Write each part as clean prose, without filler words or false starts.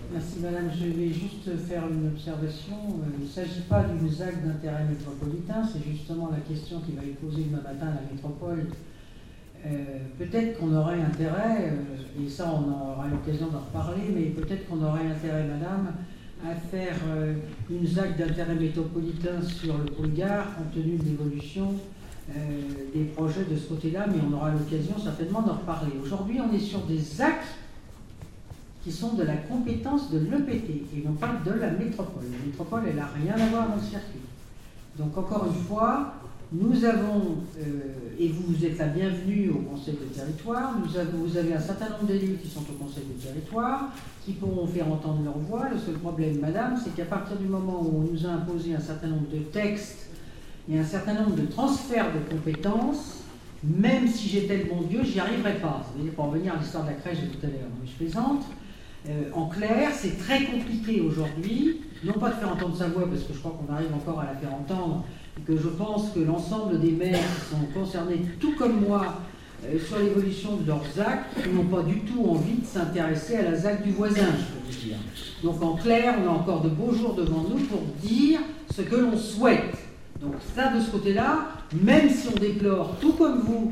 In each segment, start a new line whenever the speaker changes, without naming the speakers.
Merci Madame. Je vais juste faire une observation. Il ne s'agit pas d'une ZAC d'intérêt métropolitain, c'est justement la question qui va être posée demain matin à la métropole. Peut-être qu'on aurait intérêt, et ça on aura l'occasion d'en reparler, mais peut-être qu'on aurait intérêt, Madame, à faire une ZAC d'intérêt métropolitain sur le pôle gare, compte tenu de l'évolution des projets de ce côté-là, mais on aura l'occasion certainement d'en reparler. Aujourd'hui, on est sur des ZAC qui sont de la compétence de l'EPT, et non pas de la métropole. La métropole, elle n'a rien à voir dans le circuit. Donc encore une fois, nous avons, et vous êtes la bienvenue au Conseil de territoire, vous avez un certain nombre d'élus qui sont au Conseil de territoire, qui pourront faire entendre leur voix. Le seul problème, Madame, c'est qu'à partir du moment où on nous a imposé un certain nombre de textes et un certain nombre de transferts de compétences, même si j'étais le bon Dieu, j'y arriverais pas. Vous voyez, pour revenir à l'histoire de la crèche de tout à l'heure, mais je plaisante. En clair, c'est très compliqué aujourd'hui, non pas de faire entendre sa voix, parce que je crois qu'on arrive encore à la faire entendre, et que je pense que l'ensemble des maires qui sont concernés, tout comme moi, sur l'évolution de leurs actes, n'ont pas du tout envie de s'intéresser à la ZAC du voisin, je peux vous dire. Donc en clair, on a encore de beaux jours devant nous pour dire ce que l'on souhaite. Donc ça, de ce côté-là, même si on déplore, tout comme vous,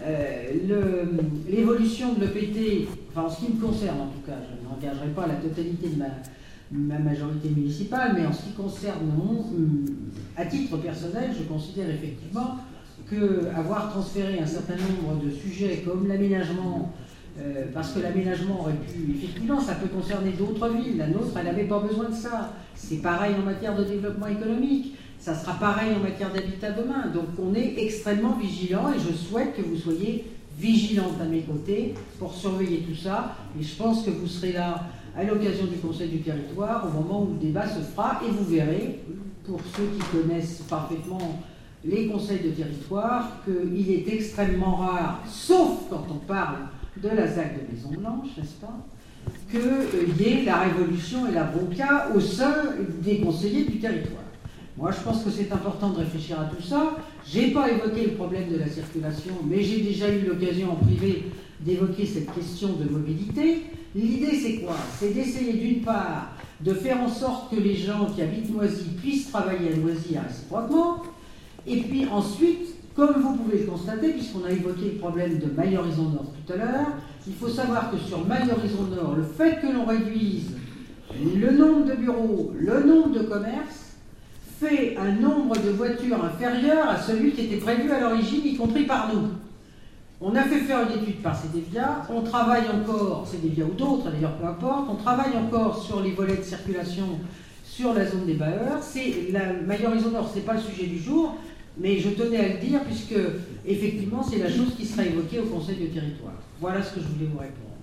l'évolution de l'EPT, enfin en ce qui me concerne en tout cas, je n'engagerai pas la totalité de ma majorité municipale, mais en ce qui concerne à titre personnel, je considère effectivement qu'avoir transféré un certain nombre de sujets comme l'aménagement, parce que l'aménagement aurait pu, effectivement, ça peut concerner d'autres villes, la nôtre, elle n'avait pas besoin de ça. C'est pareil en matière de développement économique. Ça sera pareil en matière d'habitat demain. Donc on est extrêmement vigilant et je souhaite que vous soyez vigilantes à mes côtés pour surveiller tout ça. Et je pense que vous serez là à l'occasion du Conseil du territoire au moment où le débat se fera et vous verrez, pour ceux qui connaissent parfaitement les conseils de territoire, qu'il est extrêmement rare, sauf quand on parle de la ZAC de Maison Blanche, n'est-ce pas, qu'il y ait la révolution et la bronca au sein des conseillers du territoire. Moi, je pense que c'est important de réfléchir à tout ça. Je n'ai pas évoqué le problème de la circulation, mais j'ai déjà eu l'occasion en privé d'évoquer cette question de mobilité. L'idée, c'est quoi? C'est d'essayer d'une part de faire en sorte que les gens qui habitent Noisy puissent travailler à Noisy réciproquement, et puis ensuite, comme vous pouvez le constater, puisqu'on a évoqué le problème de Maille-Horizon Nord tout à l'heure, il faut savoir que sur Maille-Horizon Nord, le fait que l'on réduise le nombre de bureaux, le nombre de commerces, fait un nombre de voitures inférieur à celui qui était prévu à l'origine, y compris par nous. On a fait faire une étude par CDVIA, on travaille encore, CDVIA ou d'autres d'ailleurs, peu importe, on travaille encore sur les volets de circulation sur la zone des Baeurs. La Maille-Horizon Nord, ce n'est pas le sujet du jour, mais je tenais à le dire puisque effectivement c'est la chose qui sera évoquée au Conseil de territoire. Voilà ce que je voulais vous répondre.